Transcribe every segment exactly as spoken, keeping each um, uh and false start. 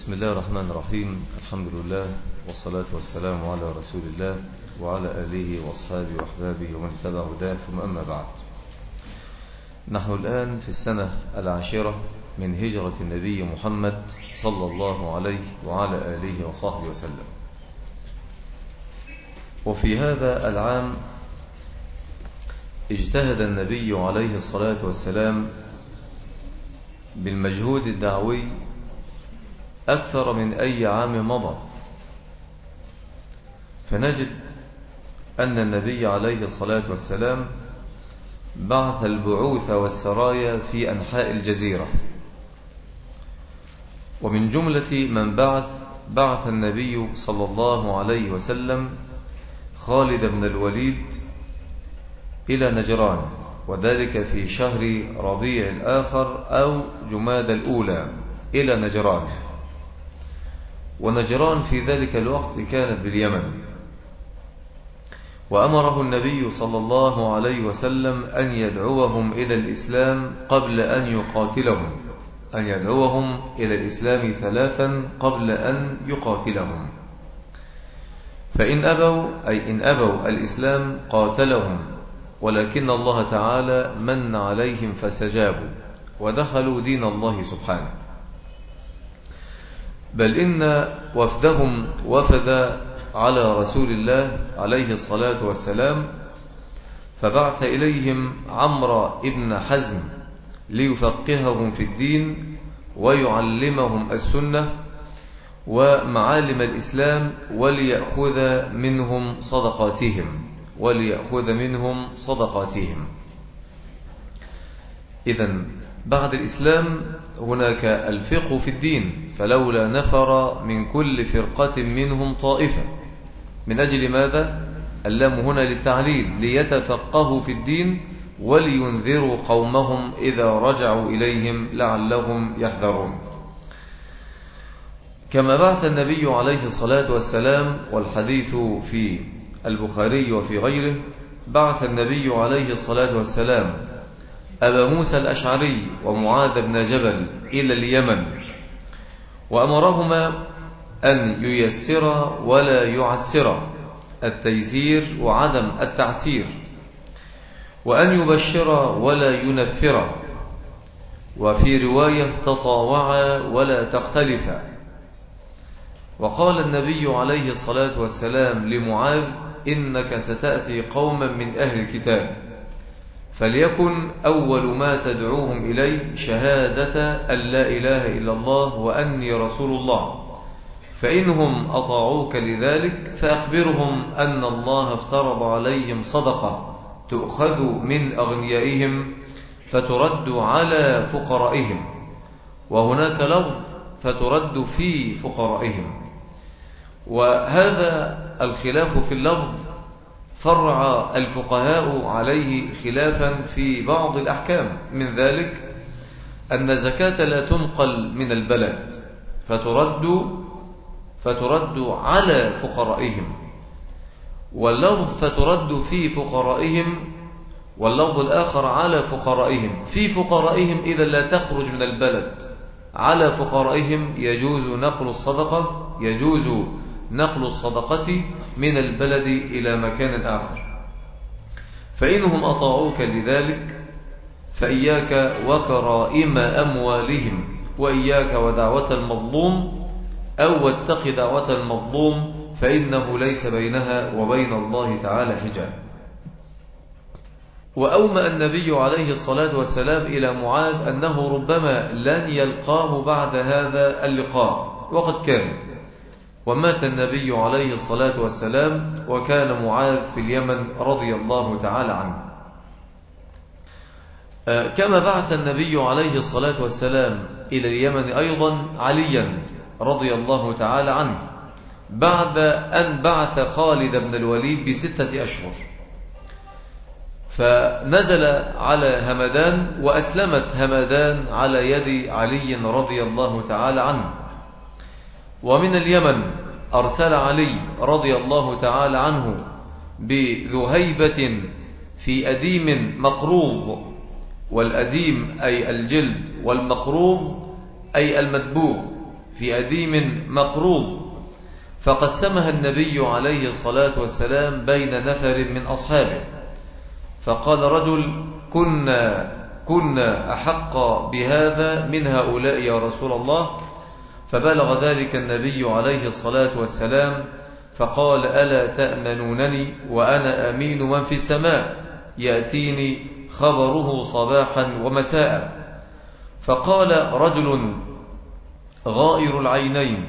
بسم الله الرحمن الرحيم. الحمد لله والصلاة والسلام على رسول الله وعلى آله وأصحابه وأحبابه ومن تبع هداه، ثم أما بعد. نحن الآن في السنة العاشرة من هجرة النبي محمد صلى الله عليه وعلى آله وصحبه وسلم. وفي هذا العام اجتهد النبي عليه الصلاة والسلام بالمجهود الدعوي أكثر من أي عام مضى، فنجد أن النبي عليه الصلاة والسلام بعث البعوث والسرايا في أنحاء الجزيرة. ومن جملة من بعث بعث النبي صلى الله عليه وسلم خالد بن الوليد إلى نجران، وذلك في شهر ربيع الآخر أو جماد الأولى إلى نجران. ونجران في ذلك الوقت كانت باليمن، وأمره النبي صلى الله عليه وسلم أن يدعوهم إلى الإسلام قبل أن يقاتلهم، أن يدعوهم إلى الإسلام ثلاثا قبل أن يقاتلهم، فإن أبوا أي إن أبوا الإسلام قاتلهم، ولكن الله تعالى من عليهم فاستجابوا ودخلوا دين الله سبحانه. بل إن وفدهم وفد على رسول الله عليه الصلاة والسلام، فبعث إليهم عمرو بن حزم ليفقههم في الدين ويعلمهم السنة ومعالم الإسلام وليأخذ منهم صدقاتهم وليأخذ منهم صدقاتهم. إذن بعد الإسلام هناك الفقه في الدين، فلولا نفر من كل فرقة منهم طائفة. من أجل ماذا؟ اللام هنا للتعليل، ليتفقهوا في الدين ولينذروا قومهم إذا رجعوا إليهم لعلهم يحذرون. كما بعث النبي عليه الصلاة والسلام، والحديث في البخاري وفي غيره، بعث النبي عليه الصلاة والسلام أبا موسى الأشعري ومعاذ بن جبل إلى اليمن، وأمرهما أن ييسر ولا يعسر، التيسير وعدم التعسير، وأن يبشر ولا ينفر، وفي رواية تطاوعا ولا تختلفا. وقال النبي عليه الصلاة والسلام لمعاذ: إنك ستأتي قوما من أهل الكتاب، فليكن أول ما تدعوهم إليه شهادة أن لا إله إلا الله وأني رسول الله، فإنهم أطاعوك لذلك فأخبرهم أن الله افترض عليهم صدقة تؤخذ من أغنيائهم فترد على فقرائهم، وهناك لفظ فترد في فقرائهم. وهذا الخلاف في اللفظ فرع الفقهاء عليه خلافا في بعض الأحكام، من ذلك أن الزكاة لا تنقل من البلد فترد فترد على فقرائهم، واللفظ فترد في فقرائهم، واللفظ الآخر على فقرائهم. في فقرائهم إذا لا تخرج من البلد، على فقرائهم يجوز نقل الصدقة يجوز نقل الصدقة من البلد إلى مكان آخر. فإنهم أطاعوك لذلك فإياك وكرائم أموالهم، وإياك ودعوة المظلوم، أو واتق دعوة المظلوم فإنه ليس بينها وبين الله تعالى حجاب. وأومأ النبي عليه الصلاة والسلام إلى معاذ أنه ربما لن يلقاه بعد هذا اللقاء، وقد كان، ومات النبي عليه الصلاة والسلام، وكان معاذ في اليمن رضي الله تعالى عنه. كما بعث النبي عليه الصلاة والسلام إلى اليمن أيضا عليا رضي الله تعالى عنه، بعد أن بعث خالد بن الوليد بستة أشهر، فنزل على همدان وأسلمت همدان على يد علي رضي الله تعالى عنه. ومن اليمن أرسل علي رضي الله تعالى عنه بذهيبة في أديم مقروض، والأديم أي الجلد، والمقروض أي المدبوغ، في أديم مقروض، فقسمها النبي عليه الصلاة والسلام بين نفر من أصحابه، فقال رجل: كنا, كنا أحق بهذا من هؤلاء يا رسول الله. فبلغ ذلك النبي عليه الصلاة والسلام فقال: ألا تأمنونني وأنا أمين من في السماء يأتيني خبره صباحا ومساء. فقال رجل غائر العينين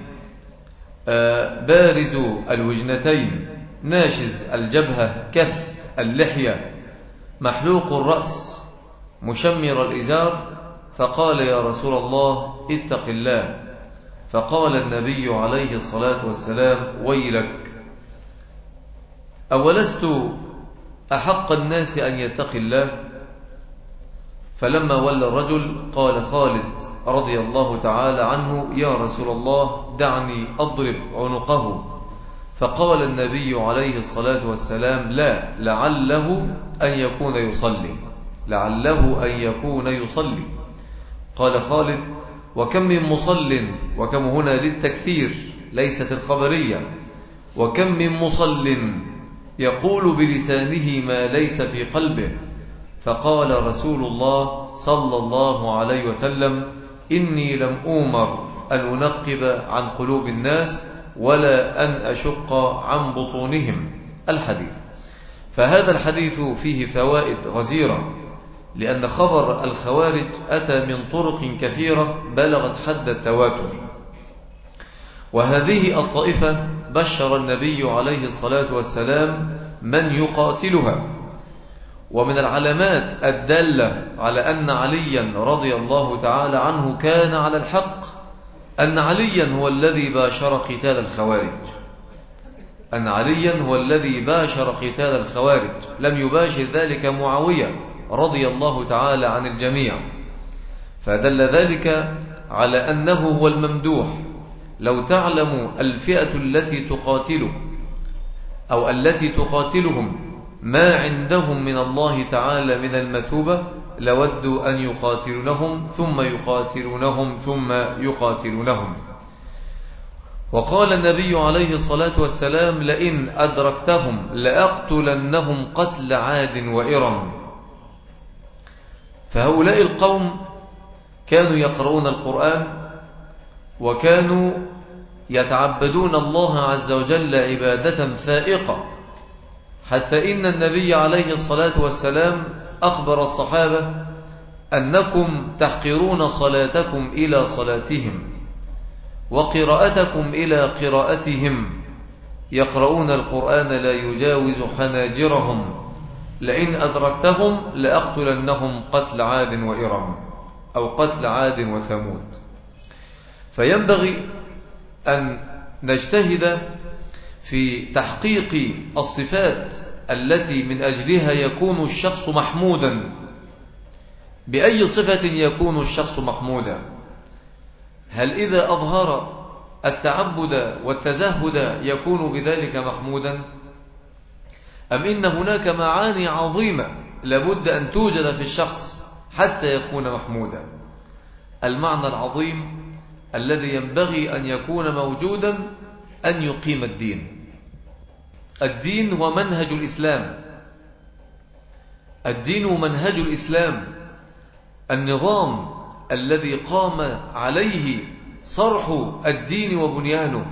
بارز الوجنتين ناشز الجبهة كث اللحية محلوق الرأس مشمر الإزار، فقال: يا رسول الله اتق الله. فقال النبي عليه الصلاة والسلام: ويلك، أولست أحق الناس أن يتقي الله؟ فلما ولى الرجل قال خالد رضي الله تعالى عنه: يا رسول الله دعني أضرب عنقه. فقال النبي عليه الصلاة والسلام: لا، لعله أن يكون يصلي، لعله أن يكون يصلي. قال خالد: وكم من مصل، وكم هنا للتكثير ليست الخبرية، وكم من مصل يقول بلسانه ما ليس في قلبه. فقال رسول الله صلى الله عليه وسلم: إني لم أؤمر أن أنقب عن قلوب الناس ولا أن أشق عن بطونهم. الحديث. فهذا الحديث فيه فوائد غزيرة، لأن خبر الخوارج أتى من طرق كثيرة بلغت حد التواتر، وهذه الطائفة بشر النبي عليه الصلاة والسلام من يقاتلها. ومن العلامات الدالة على أن عليا رضي الله تعالى عنه كان على الحق أن عليا هو الذي باشر قتال الخوارج، أن عليا هو الذي باشر قتال الخوارج، لم يباشر ذلك معاوية رضي الله تعالى عن الجميع. فدل ذلك على أنه هو الممدوح. لو تعلم الفئة التي تقاتل أو التي تقاتلهم ما عندهم من الله تعالى من المثوبة لودوا أن يقاتلونهم ثم يقاتلونهم ثم يقاتلونهم. وقال النبي عليه الصلاة والسلام: لئن أدركتهم لأقتلنهم قتل عاد وإرم. فهؤلاء القوم كانوا يقرؤون القرآن وكانوا يتعبدون الله عز وجل عبادة فائقة، حتى إن النبي عليه الصلاة والسلام أخبر الصحابة: أنكم تحقرون صلاتكم إلى صلاتهم وقراءتكم إلى قراءتهم، يقرؤون القرآن لا يجاوز حناجرهم، لئن أدركتهم لأقتلنهم قتل عاد وإرم أو قتل عاد وثمود. فينبغي أن نجتهد في تحقيق الصفات التي من أجلها يكون الشخص محمودا. بأي صفة يكون الشخص محمودا؟ هل إذا أظهر التعبد والتزهد يكون بذلك محمودا؟ أم إن هناك معاني عظيمة لابد أن توجد في الشخص حتى يكون محمودا؟ المعنى العظيم الذي ينبغي أن يكون موجودا أن يقيم الدين. الدين هو منهج الإسلام، الدين هو منهج الإسلام، النظام الذي قام عليه صرح الدين وبنيانه.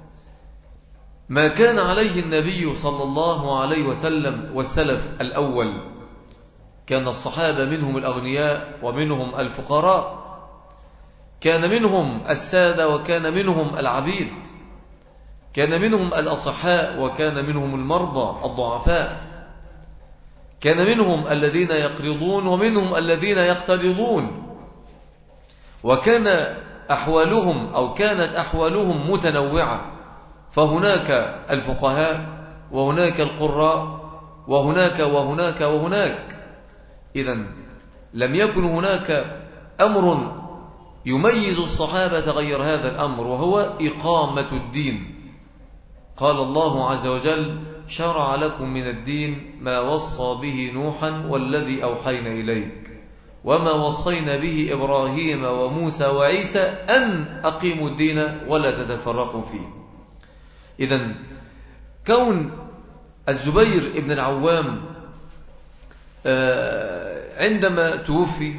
ما كان عليه النبي صلى الله عليه وسلم والسلف الأول. كان الصحابة منهم الأغنياء ومنهم الفقراء، كان منهم السادة وكان منهم العبيد، كان منهم الأصحاء وكان منهم المرضى الضعفاء، كان منهم الذين يقرضون ومنهم الذين يقترضون، وكان أحوالهم أو كانت أحوالهم متنوعة. فهناك الفقهاء وهناك القراء وهناك وهناك وهناك. إذن لم يكن هناك أمر يميز الصحابة غير هذا الأمر، وهو إقامة الدين. قال الله عز وجل: شرع لكم من الدين ما وصى به نوحا والذي أوحينا إليك وما وصينا به إبراهيم وموسى وعيسى أن أقيموا الدين ولا تتفرقوا فيه. إذن كون الزبير ابن العوام عندما توفي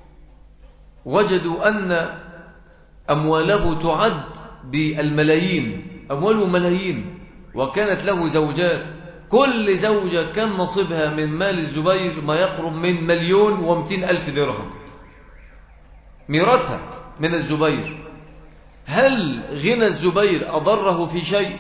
وجدوا أن أمواله تعد بالملايين، أمواله ملايين، وكانت له زوجات، كل زوجة كان نصيبها من مال الزبير ما يقرب من مليون ومئتين ألف درهم ميراثها من الزبير. هل غنى الزبير أضره في شيء؟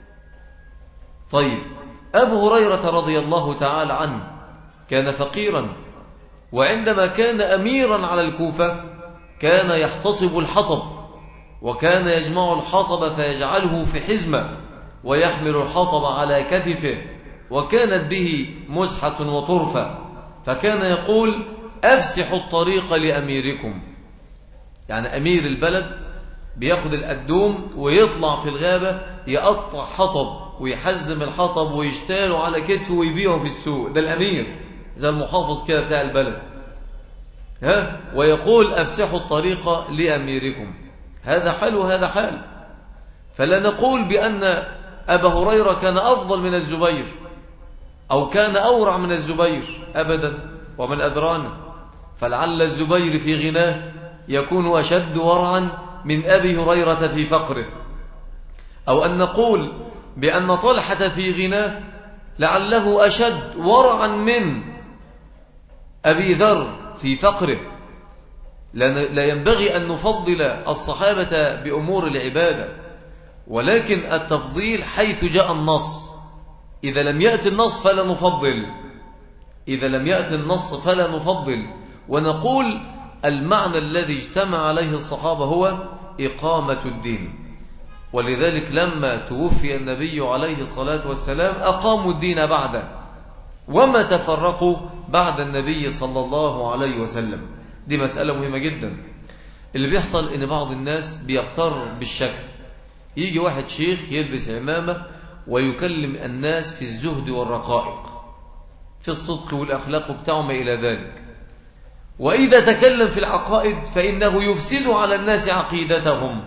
طيب، أبو هريرة رضي الله تعالى عنه كان فقيرا، وعندما كان أميرا على الكوفة كان يحتطب الحطب، وكان يجمع الحطب فيجعله في حزمة ويحمل الحطب على كتفه، وكانت به مزحة وطرفة، فكان يقول أفسحوا الطريق لأميركم. يعني أمير البلد بياخد الأدوم ويطلع في الغابة يقطع حطب ويحزم الحطب ويشتاله على كتفه ويبيعه في السوق، ده الأمير زي المحافظ كده بتاع البلد، ها، ويقول أفسحوا الطريق لأميركم. هذا حال وهذا حال. فلا نقول بأن أبا هريرة كان أفضل من الزبير أو كان أورع من الزبير أبدا، ومن أدرانا، فلعل الزبير في غناه يكون أشد ورعا من أبي هريرة في فقره، أو أن نقول بأن طلحة في غناه لعله أشد ورعا من أبي ذر في فقره. لا ينبغي أن نفضل الصحابة بأمور العبادة، ولكن التفضيل حيث جاء النص. إذا لم يأتي النص فلا نفضل، إذا لم يأتي النص فلا نفضل، ونقول المعنى الذي اجتمع عليه الصحابة هو إقامة الدين. ولذلك لما توفي النبي عليه الصلاة والسلام أقاموا الدين بعده، وما تفرقوا بعد النبي صلى الله عليه وسلم. دي مسألة مهمة جدا. اللي بيحصل ان بعض الناس بيغتر بالشكل، يجي واحد شيخ يلبس عمامة ويكلم الناس في الزهد والرقائق، في الصدق والأخلاق بتاعه ما إلى ذلك، وإذا تكلم في العقائد فإنه يفسد على الناس عقيدتهم.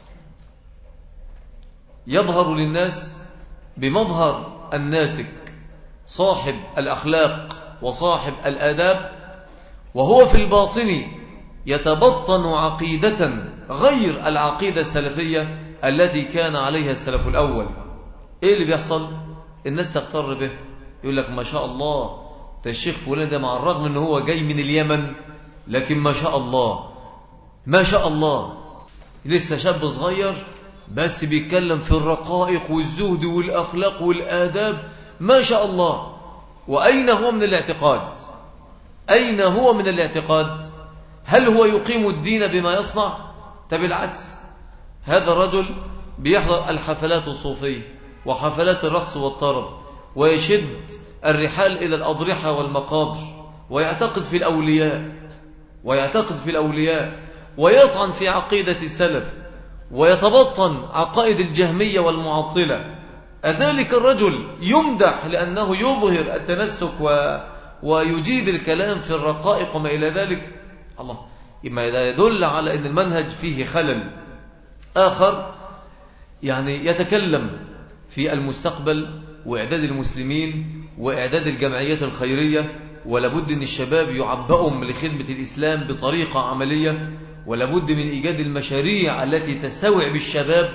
يظهر للناس بمظهر الناسك صاحب الأخلاق وصاحب الآداب، وهو في الباطن يتبطن عقيدة غير العقيدة السلفية التي كان عليها السلف الأول. إيه اللي بيحصل؟ الناس تغتر به، يقول لك ما شاء الله ده الشيخ فلان ده، مع الرغم أنه هو جاي من اليمن، لكن ما شاء الله ما شاء الله لسه شاب صغير بس بيتكلم في الرقائق والزهد والأخلاق والآداب، ما شاء الله. وأين هو من الاعتقاد؟ أين هو من الاعتقاد؟ هل هو يقيم الدين بما يصنع؟ بالعكس، هذا الرجل بيحضر الحفلات الصوفية وحفلات الرقص والطرب، ويشد الرحال إلى الأضرحة والمقابر، ويعتقد في الأولياء ويعتقد في الأولياء ويطعن في عقيدة السلف، ويتبطن عقائد الجهمية والمعطلة. أذلك الرجل يمدح لأنه يظهر التنسك و... ويجيد الكلام في الرقائق وما إلى ذلك؟ الله، إما يدل على أن المنهج فيه خلل. آخر يعني يتكلم في المستقبل وإعداد المسلمين وإعداد الجمعيات الخيرية، ولابد أن الشباب يعبئهم لخدمة الإسلام بطريقة عملية، ولابد من إيجاد المشاريع التي تستوعب الشباب.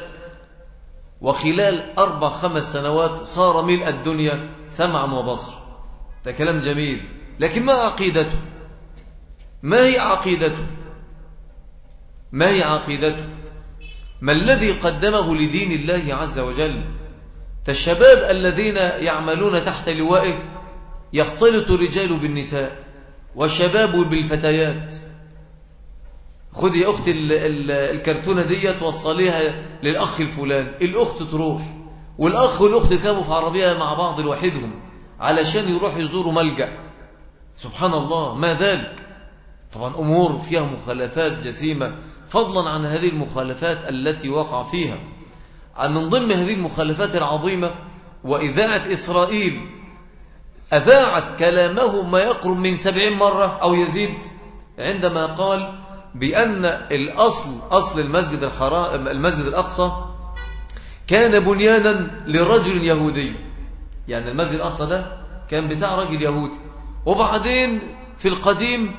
وخلال أربع خمس سنوات صار ملء الدنيا سمعا وبصر. ده كلام جميل، لكن ما عقيدته؟ ما هي عقيدته؟ ما هي عقيدته؟ ما الذي قدمه لدين الله عز وجل؟ الشباب الذين يعملون تحت لوائه يختلط الرجال بالنساء والشباب بالفتيات. خذي يا أختي الكرتونة دي توصليها للأخ الفلان، الأخت تروح، والأخ والأخت كانوا في عربية مع بعض لوحدهم علشان يروح يزوروا ملجأ. سبحان الله، ما ذلك؟ طبعا أمور فيها مخالفات جسيمة، فضلا عن هذه المخالفات التي وقع فيها. من ضمن هذه المخالفات العظيمة وإذاعة إسرائيل، أذاعت كلامه ما يقرب من سبعين مرة أو يزيد عندما قال بأن الأصل أصل المسجد الحرام المسجد الأقصى كان بنيانا لرجل يهودي. يعني المسجد الأقصى ده كان بتاع رجل يهودي، وبعدين في القديم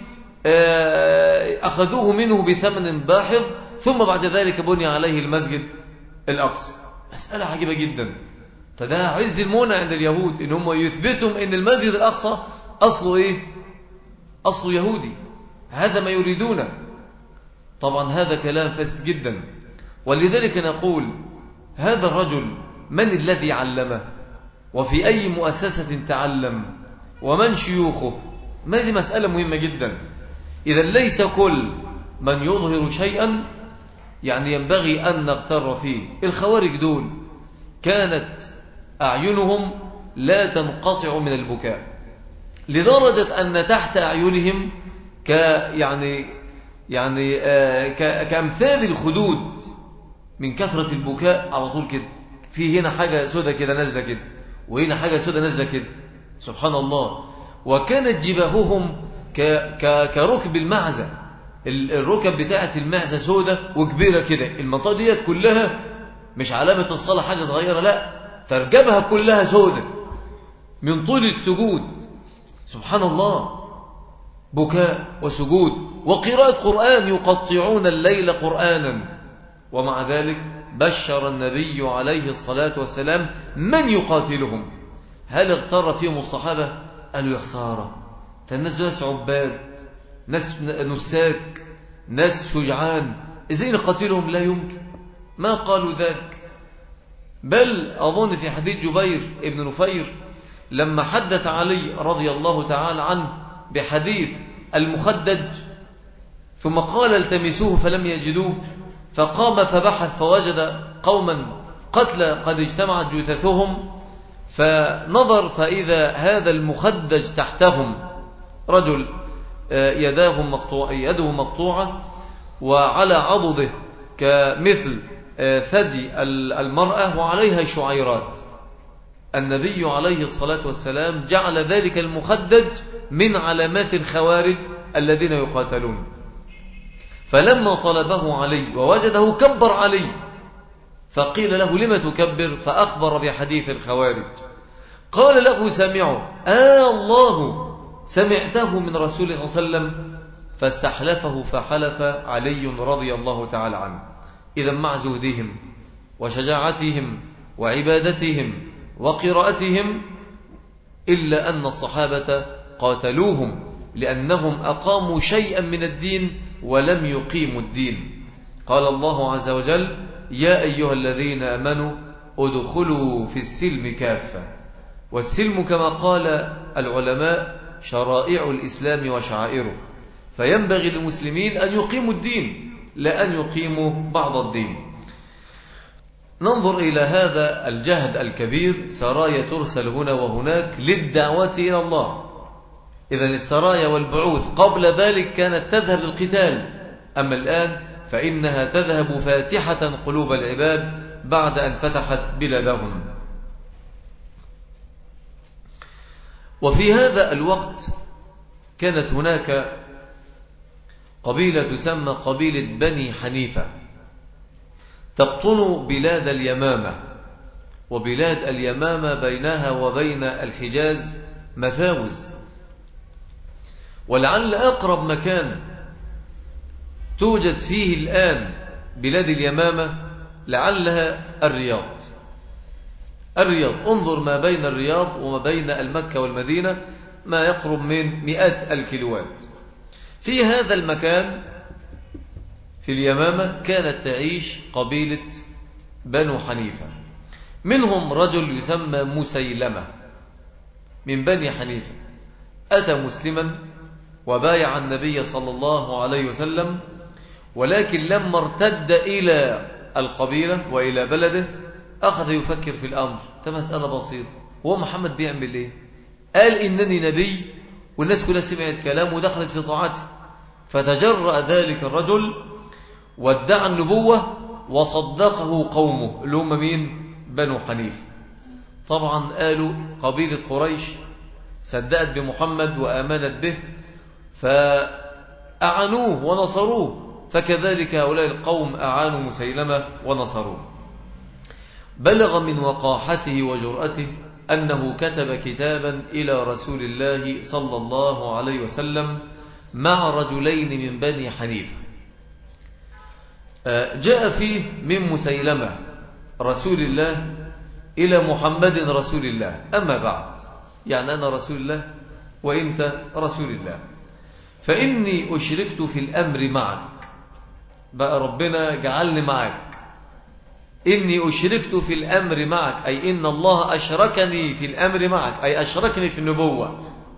أخذوه منه بثمن باحظ، ثم بعد ذلك بني عليه المسجد الأقصى. مسألة عجيبة جدا. فده عز المونة عند اليهود إن هم يثبتوا إن المسجد الأقصى أصله إيه؟ أصله يهودي. هذا ما يريدونه. طبعا هذا كلام فاسد جدا. ولذلك نقول هذا الرجل من الذي علمه؟ وفي أي مؤسسة تعلم؟ ومن شيوخه؟ ما دي مسألة مهمة جدا. إذا ليس كل من يظهر شيئا يعني ينبغي أن نغتر فيه. الخوارج دول كانت أعينهم لا تنقطع من البكاء، لدرجة أن تحت أعينهم ك يعني يعني آه ك... كأمثال الخدود من كثرة البكاء على طول كده. في هنا حاجة سودة كده نازلة كده، وهنا حاجة سودة نازلة كده، سبحان الله. وكانت جباههم ك... ك... كركب المعزة. الركب بتاعت المعزة سودة وكبيرة كده. المنطقة ديت كلها مش علامة الصلاة حاجة صغيرة، لا، ترجبها كلها سودة من طول السجود. سبحان الله. بكاء وسجود وقراءة قرآن، يقطعون الليل قرآنا. ومع ذلك بشر النبي عليه الصلاة والسلام من يقاتلهم. هل اغتر فيهم الصحابة؟ قالوا يا خسارة، الناس ناس عباد، ناس نساك، ناس شجعان، ازاي نقاتلهم؟ لا يمكن، ما قالوا ذلك. بل أظن في حديث جبير ابن نفير لما حدث علي رضي الله تعالى عنه بحديث المخدج، ثم قال التمسوه فلم يجدوه، فقام فبحث فوجد قوما قتلى قد اجتمعت جثثهم، فنظر فإذا هذا المخدج تحتهم رجل يداه مقطوعة يده مقطوعة، وعلى عضده كمثل ثدي المرأة وعليها شعيرات. النبي عليه الصلاة والسلام جعل ذلك المخدج من علامات الخوارج الذين يقاتلون. فلما طلبه علي ووجده كبر علي، فقيل له لما تكبر؟ فأخبر بحديث الخوارج. قال له سمعوا آه الله سمعته من رسول الله صلى الله عليه وسلم، فاستحلفه فحلف علي رضي الله تعالى عنه. إذا مع زهدهم وشجاعتهم وعبادتهم وقراءتهم، إلا أن الصحابة قاتلوهم لأنهم أقاموا شيئا من الدين ولم يقيموا الدين. قال الله عز وجل يا أيها الذين آمنوا ادخلوا في السلم كافة. والسلم كما قال العلماء شرائع الإسلام وشعائره، فينبغي للمسلمين أن يقيموا الدين لا أن يقيموا بعض الدين. ننظر إلى هذا الجهد الكبير، سرايا ترسل هنا وهناك للدعوة إلى الله. إذن السرايا والبعوث قبل ذلك كانت تذهب للقتال، أما الآن فإنها تذهب فاتحة قلوب العباد بعد أن فتحت بلادهم. وفي هذا الوقت كانت هناك قبيلة تسمى قبيلة بني حنيفة تقطن بلاد اليمامة، وبلاد اليمامة بينها وبين الحجاز مفاوز، ولعل أقرب مكان توجد فيه الآن بلاد اليمامة لعلها الرياض. الرياض، انظر ما بين الرياض وما بين المكة والمدينة ما يقرب من مئات الكيلوات. في هذا المكان في اليمامة كانت تعيش قبيلة بنو حنيفة، منهم رجل يسمى مسيلمة من بني حنيفة، أتى مسلما وبايع النبي صلى الله عليه وسلم، ولكن لما ارتد إلى القبيلة وإلى بلده أخذ يفكر في الأمر. مسألة بسيطة، هو محمد بيعمل إيه؟ قال إنني نبي والناس كلها سمعت كلام ودخلت في طاعته، فتجرأ ذلك الرجل وادعى النبوة وصدقه قومه اللي هم مين؟ بنو حنيفة. طبعا قالوا قبيلة قريش صدقت بمحمد وآمنت به، أعانوه ونصروه، فكذلك هؤلاء القوم أعانوا مسيلمة ونصروه. بلغ من وقاحته وجرأته أنه كتب كتابا إلى رسول الله صلى الله عليه وسلم مع رجلين من بني حنيفة، جاء فيه من مسيلمة رسول الله إلى محمد رسول الله، أما بعد، يعني أنا رسول الله وإنت رسول الله، فإني أشركت في الأمر معك، بقى ربنا جعلني معك، إني أشركت في الأمر معك، أي إن الله أشركني في الأمر معك، أي أشركني في النبوة،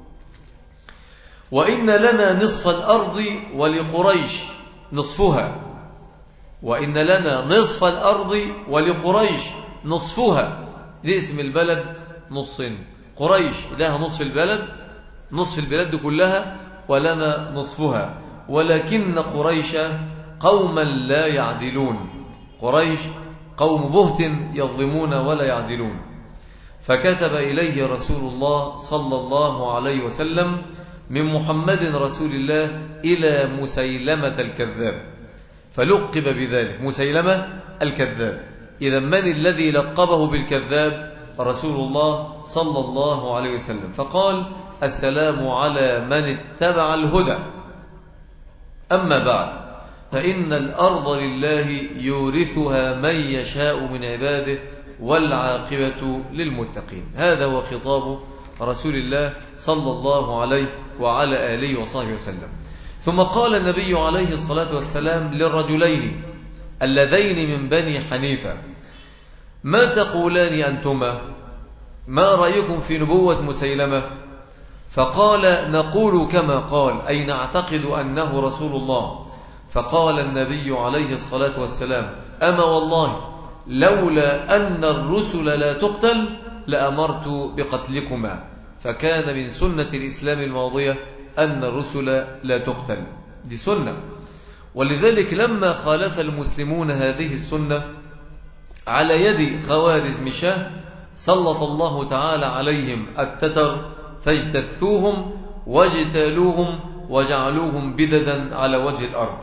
وإن لنا نصف الأرض ولقريش نصفها، وإن لنا نصف الأرض ولقريش نصفها، دي اسم البلد نصين، قريش لها نصف البلد، نصف البلد كلها، ولنا نصفها، ولكن قريش قوما لا يعدلون، قريش قوم بهت يظلمون ولا يعدلون. فكتب إليه رسول الله صلى الله عليه وسلم من محمد رسول الله إلى مسيلمة الكذاب، فلقب بذلك مسيلمة الكذاب. إذا من الذي لقبه بالكذاب؟ رسول الله صلى الله عليه وسلم، فقال السلام على من اتبع الهدى، أما بعد، فإن الأرض لله يورثها من يشاء من عباده والعاقبة للمتقين. هذا هو خطاب رسول الله صلى الله عليه وعلى آله وصحبه وسلم. ثم قال النبي عليه الصلاة والسلام للرجلين اللذين من بني حنيفة: ما تقولان أنتما؟ ما رأيكم في نبوة مسيلمة؟ فقال نقول كما قال، أي نعتقد أنه رسول الله. فقال النبي عليه الصلاة والسلام: أما والله لولا أن الرسل لا تقتل لأمرت بقتلكما. فكان من سنة الإسلام الماضية أن الرسل لا تقتل، دي سنة. ولذلك لما خالف المسلمون هذه السنة على يد خوارزم شاه سلط الله تعالى عليهم التتر فاجتثوهم واجتالوهم وجعلوهم بددا على وجه الأرض.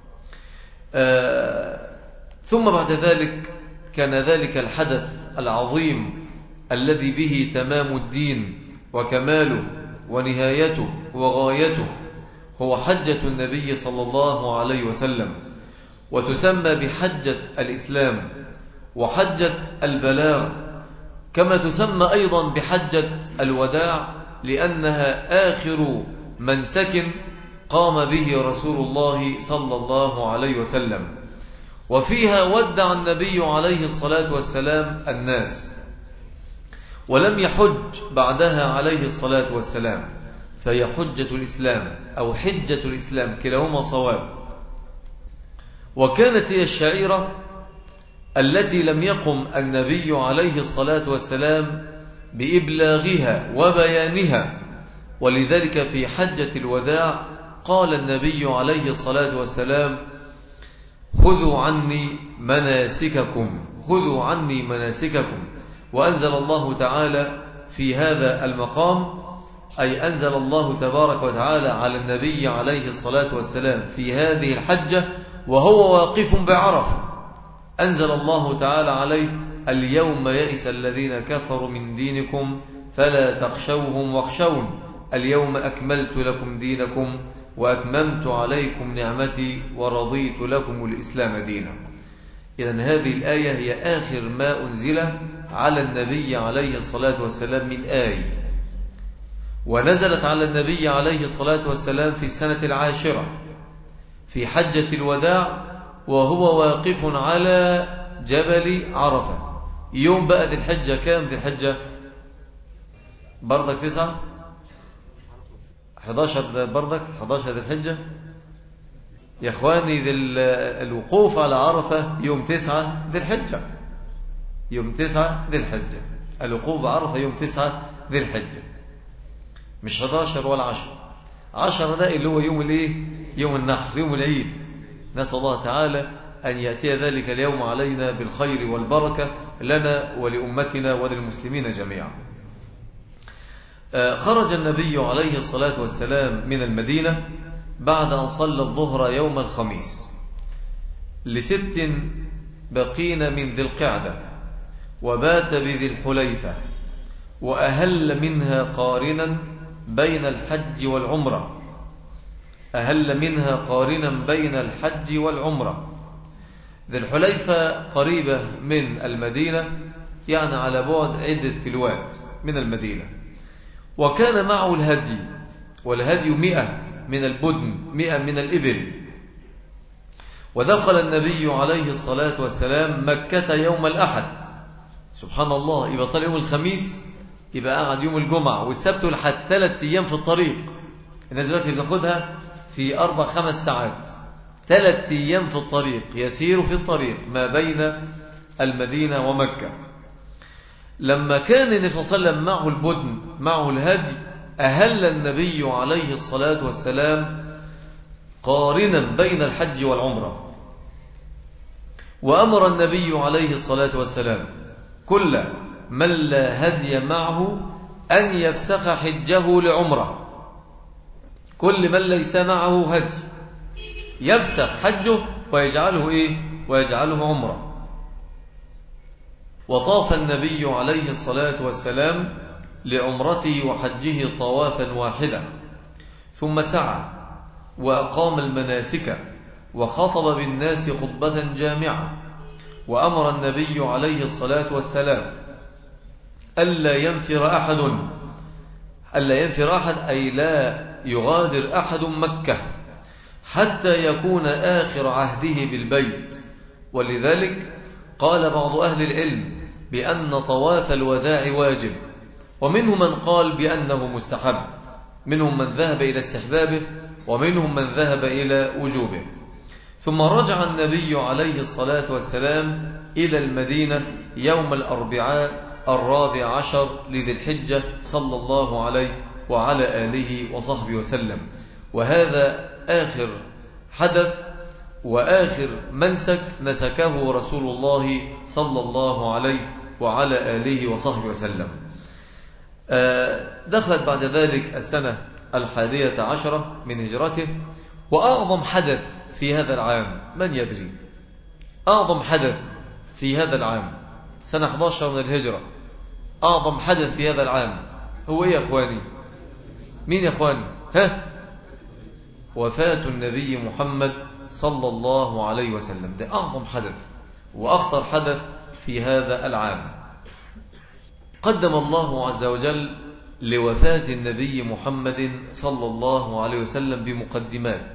آه ثم بعد ذلك كان ذلك الحدث العظيم الذي به تمام الدين وكماله ونهايته وغايته، هو حجة النبي صلى الله عليه وسلم، وتسمى بحجة الإسلام وحجة البلاغ، كما تسمى أيضا بحجة الوداع، لأنها آخر منسك قام به رسول الله صلى الله عليه وسلم، وفيها ودع النبي عليه الصلاة والسلام الناس، ولم يحج بعدها عليه الصلاة والسلام، فهي حجة الإسلام أو حجة الإسلام، كلاهما صواب. وكانت هي الشعيرة التي لم يقم النبي عليه الصلاة والسلام بإبلاغها وبيانها، ولذلك في حجة الوداع قال النبي عليه الصلاة والسلام: خذوا عني مناسككم، خذوا عني مناسككم. وأنزل الله تعالى في هذا المقام، أي أنزل الله تبارك وتعالى على النبي عليه الصلاة والسلام في هذه الحجة وهو واقف بعرفة، أنزل الله تعالى عليه: اليوم يئس الذين كفروا من دينكم فلا تخشوهم واخشون، اليوم أكملت لكم دينكم وأتممت عليكم نعمتي ورضيت لكم الإسلام دينا. إذن هذه الآية هي آخر ما أنزل على النبي عليه الصلاة والسلام من آية، ونزلت على النبي عليه الصلاة والسلام في السنة العاشرة في حجة الوداع، وهو واقف على جبل عرفة. يوم بقى ذي الحجة كام؟ ذي الحجة بردك تسعة حداشر بردك حداشر ذي الحجة يا اخواني. ذي الوقوف على عرفة يوم تسعة ذي الحجة، يوم تسعة ذي الحجة، الوقوف بعرفة يوم تسعة ذي الحجة، مش حداشر ولا عشر. عشر ده اللي هو يوم الايه؟ يوم النحر، يوم العيد. نسأل الله تعالى أن يأتي ذلك اليوم علينا بالخير والبركة لنا ولأمتنا وللمسلمين جميعا. خرج النبي عليه الصلاة والسلام من المدينة بعد أن صلى الظهر يوم الخميس لست بقين من ذي القعدة، وبات بذي الحليفة، وأهل منها قارنا بين الحج والعمرة أهل منها قارنا بين الحج والعمرة. ذي الحليفة قريبة من المدينة، يعني على بعد عدة كيلوات من المدينة، وكان معه الهدي، والهدي مئة من البدن، مئة من الإبل. ودخل النبي عليه الصلاة والسلام مكة يوم الأحد. سبحان الله، يبقى صلى يوم الخميس، يبقى قعد يوم الجمعة والسبت والحد، ثلاث أيام في الطريق. الناس دلوقتي بتاخدها في أربع خمس ساعات، ثلاث أيام في الطريق، يسير في الطريق ما بين المدينة ومكة. لما كان النبي صلى الله عليه وسلم معه البدن، معه الهدي، أهل النبي عليه الصلاة والسلام قارنا بين الحج والعمرة. وأمر النبي عليه الصلاة والسلام كل من لا هدي معه أن يفسخ حجه لعمرة. كل من ليس معه هدي يفسخ حجه ويجعله إيه؟ ويجعله عمرة. وطاف النبي عليه الصلاة والسلام لعمرته وحجه طوافا واحدا، ثم سعى وأقام المناسك وخطب بالناس خطبة جامعة. وأمر النبي عليه الصلاة والسلام ألا ينفر أحد ألا ينفر أحد أي لا يغادر أحد مكة حتى يكون آخر عهده بالبيت. ولذلك قال بعض أهل العلم بأن طواف الوداع واجب، ومنهم من قال بأنه مستحب، منهم من ذهب إلى استحبابه ومنهم من ذهب إلى وجوبه. ثم رجع النبي عليه الصلاة والسلام إلى المدينة يوم الأربعاء الرابع عشر لذي الحجة صلى الله عليه وعلى آله وصحبه وسلم. وهذا آخر حدث وآخر منسك نسكه رسول الله صلى الله عليه وعلى آله وصحبه وسلم. دخلت بعد ذلك السنة الحادية عشرة من هجرته. وأعظم حدث في هذا العام، من يدري؟ أعظم حدث في هذا العام سنة أحد عشر من الهجرة، أعظم حدث في هذا العام هو إيه يا أخواني؟ مين يا أخواني؟ ها؟ وفاة النبي محمد صلى الله عليه وسلم. ده أعظم حدث وأخطر حدث في هذا العام. قدم الله عز وجل لوفاة النبي محمد صلى الله عليه وسلم بمقدمات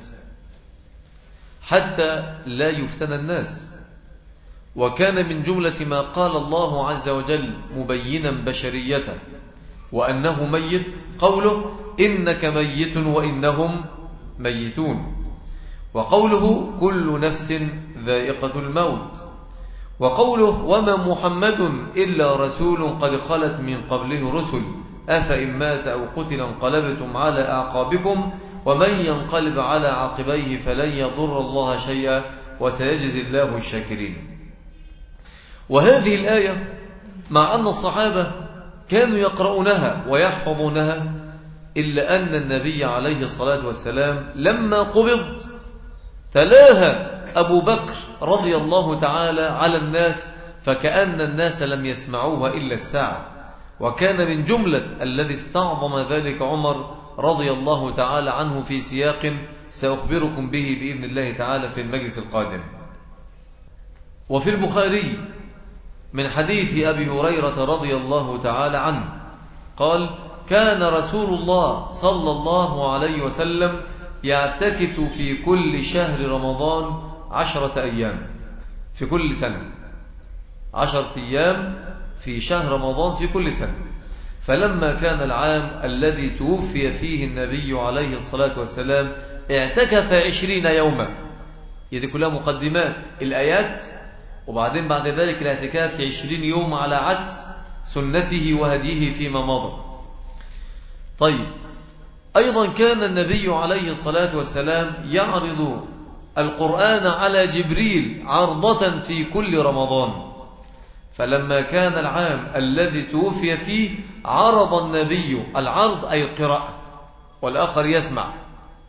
حتى لا يفتن الناس. وكان من جملة ما قال الله عز وجل مبينا بشريته وأنه ميت قوله إنك ميت وإنهم ميتون، وقوله كل نفس ذائقة الموت، وقوله وما محمد إلا رسول قد خلت من قبله رسل أفإن مات أو قتل انقلبتم على أعقابكم ومن ينقلب على عقبيه فلن يضر الله شيئا وسيجزي الله الشاكرين. وهذه الآية مع أن الصحابة كانوا يقرؤونها ويحفظونها، إلا أن النبي عليه الصلاة والسلام لما قبض تلاها أبو بكر رضي الله تعالى على الناس فكأن الناس لم يسمعوها إلا الساعة. وكان من جملة الذي استعظم ذلك عمر رضي الله تعالى عنه في سياق سأخبركم به بإذن الله تعالى في المجلس القادم. وفي البخاري من حديث أبي هريرة رضي الله تعالى عنه قال كان رسول الله صلى الله عليه وسلم يعتكف في كل شهر رمضان عشرة أيام، في كل سنة عشرة أيام في شهر رمضان في كل سنة. فلما كان العام الذي توفي فيه النبي عليه الصلاة والسلام اعتكف عشرين يوما. يدي كلها مقدمات الآيات، وبعدين بعد ذلك الاعتكاف في عشرين يوم على عكس سنته وهديه فيما مضى. طيب، أيضا كان النبي عليه الصلاة والسلام يعرض القرآن على جبريل عرضة في كل رمضان. فلما كان العام الذي توفي فيه عرض النبي، العرض أي القراءة، والآخر يسمع،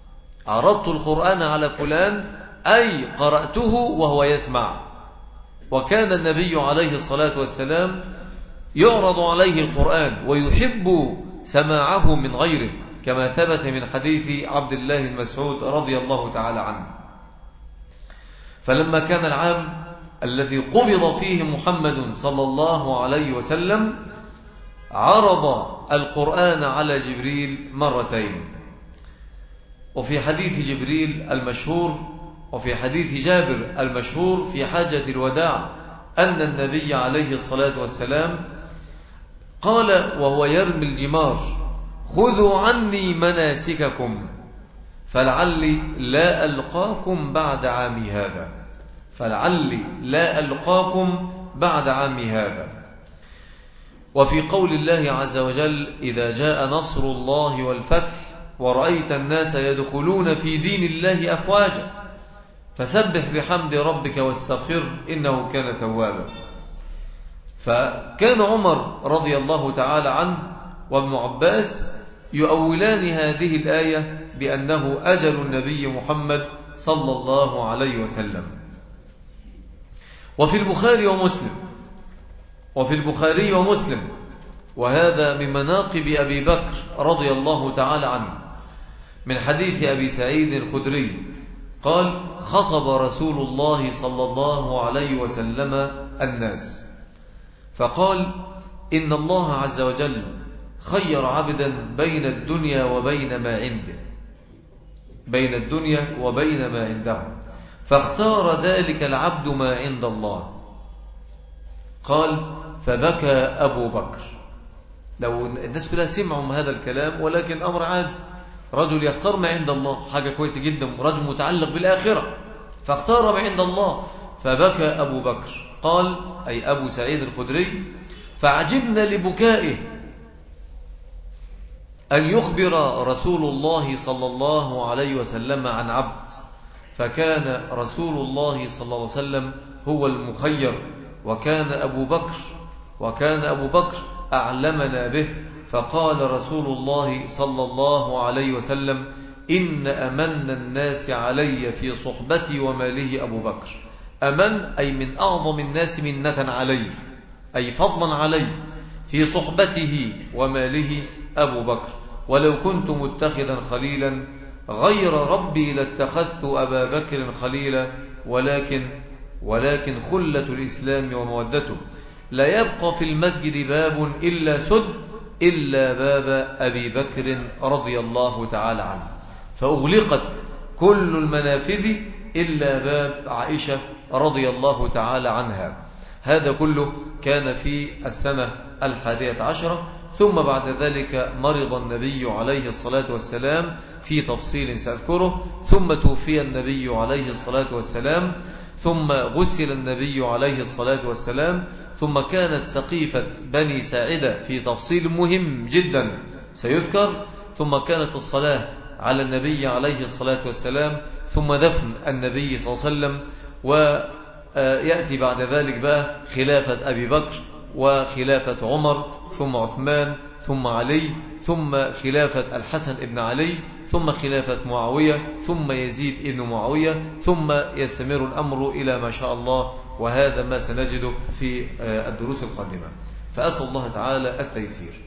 عرضت القرآن على فلان أي قرأته وهو يسمع. وكان النبي عليه الصلاة والسلام يعرض عليه القرآن ويحب سماعه من غيره، كما ثبت من حديث عبد الله المسعود رضي الله تعالى عنه. فلما كان العام الذي قبض فيه محمد صلى الله عليه وسلم عرض القرآن على جبريل مرتين. وفي حديث جبريل المشهور وفي حديث جابر المشهور في حاجة الوداع أن النبي عليه الصلاة والسلام قال وهو يرمي الجمار: خذوا عني مناسككم فلعلي لا ألقاكم بعد عامي هذا فلعلي لا ألقاكم بعد عامي هذا. وفي قول الله عز وجل: إذا جاء نصر الله والفتح ورأيت الناس يدخلون في دين الله أفواجا فسبح بحمد ربك واستغفر إنه كان توابا. فكان عمر رضي الله تعالى عنه وابن عباس يؤولان هذه الآية بأنه أجل النبي محمد صلى الله عليه وسلم. وفي البخاري ومسلم وفي البخاري ومسلم وهذا من مناقب أبي بكر رضي الله تعالى عنه من حديث أبي سعيد الخدري قال: خطب رسول الله صلى الله عليه وسلم الناس فقال: إن الله عز وجل خير عبدا بين الدنيا وبين ما عنده بين الدنيا وبين ما عنده فاختار ذلك العبد ما عند الله. قال: فبكى أبو بكر. لو الناس كلها سمعوا هذا الكلام، ولكن أمر عادي، رجل يختار ما عند الله، حاجة كويسة جدا، رجل متعلق بالآخرة فاختار ما عند الله. فبكى أبو بكر، قال أي أبو سعيد الخدري: فعجبنا لبكائه أن يخبر رسول الله صلى الله عليه وسلم عن عبد، فكان رسول الله صلى الله عليه وسلم هو المخير، وكان أبو بكر وكان أبو بكر أعلمنا به. فقال رسول الله صلى الله عليه وسلم: إن أمن الناس علي في صحبتي وماله أبو بكر. أمن أي من أعظم الناس منة علي، أي فضلا علي، في صحبته وماله أبو بكر. ولو كنت متخذا خليلا غير ربي لاتخذت أبا بكر خليلا، ولكن ولكن خلة الإسلام ومودته. لا يبقى في المسجد باب إلا سد إلا باب أبي بكر رضي الله تعالى عنه، فأغلقت كل المنافذ إلا باب عائشة رضي الله تعالى عنها. هذا كله كان في السنة الحادية عشرة. ثم بعد ذلك مرض النبي عليه الصلاة والسلام في تفصيل سأذكره، ثم توفي النبي عليه الصلاة والسلام، ثم غسل النبي عليه الصلاة والسلام، ثم كانت سقيفة بني ساعدة في تفصيل مهم جدا سيذكر، ثم كانت الصلاة على النبي عليه الصلاة والسلام، ثم دفن النبي صلى الله عليه وسلم. ويأتي بعد ذلك بقى خلافة أبي بكر وخلافة عمر، ثم عثمان، ثم علي، ثم خلافة الحسن ابن علي، ثم خلافة معاوية، ثم يزيد ابن معاوية، ثم يستمر الأمر إلى ما شاء الله. وهذا ما سنجده في الدروس القادمة، فأسأل الله تعالى التيسير.